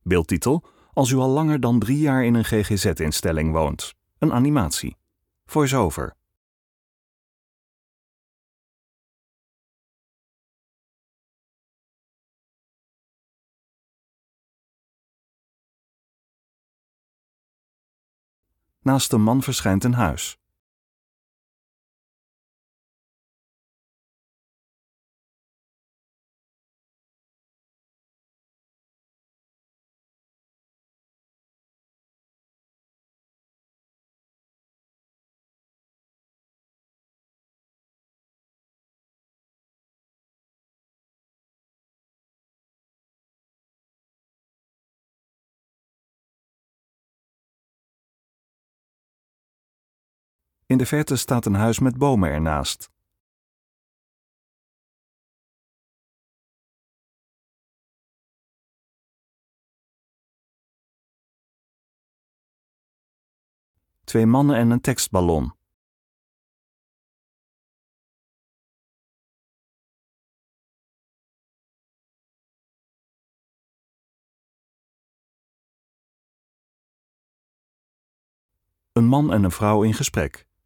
Beeldtitel: Als u al langer dan 3 jaar in een GGZ-instelling woont. Een animatie. Voice-over. Naast de man verschijnt een huis. In de verte staat een huis met bomen ernaast. Twee mannen en een tekstballon. Een man en een vrouw in gesprek.